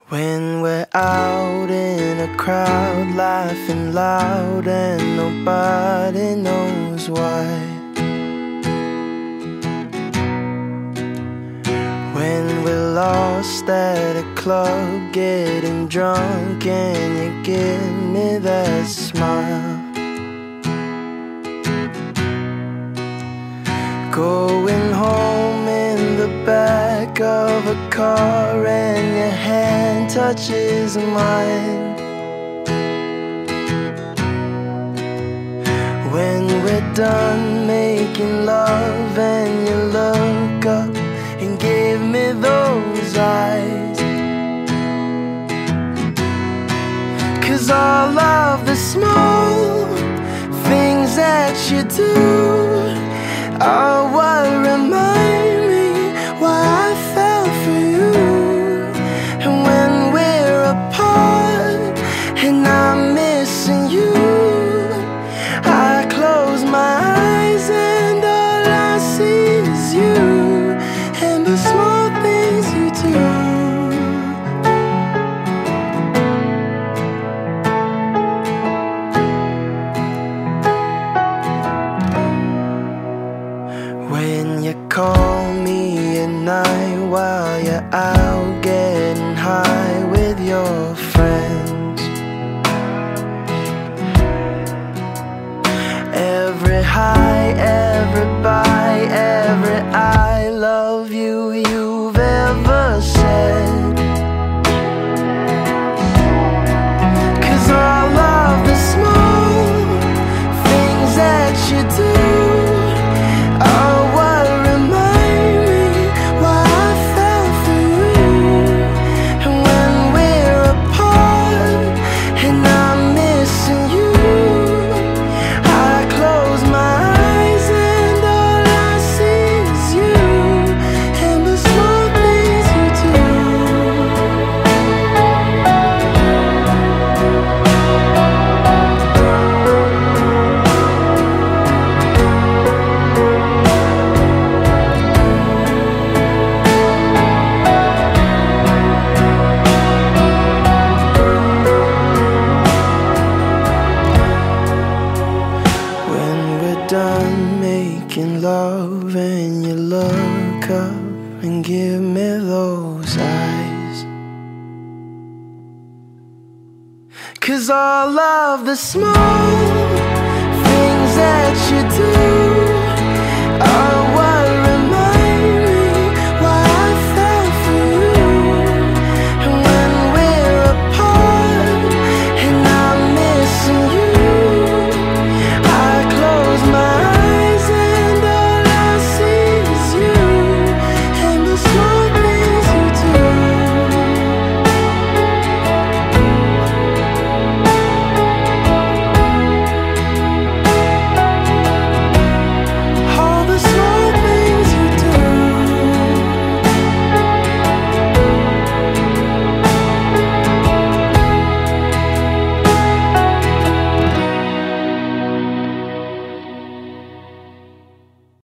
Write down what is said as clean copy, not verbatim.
When we're out in a crowd, laughing loud and nobody knows why. When we're lost at a club, getting drunk and you give me that smile. Going home in the back of a car and your hand touches mine. When we're done making love and you look up and give me those eyes. 'Cause all of the small things that you do are what remind me why I fell for you. And when we're apart and I'm missing you, I close my eyes and all I see is you and the small things you do. When you call me at night while you're out getting high with your friends, every high, every bye, every I love you you've ever said. 'Cause all of the small things that you do are what remind me why I fell for you. And when we're apart and I'm missing you, I close my eyes and all I see is you and the small things you do. When we're done making love and you look up and give me those eyes. 'Cause all of the small things that you do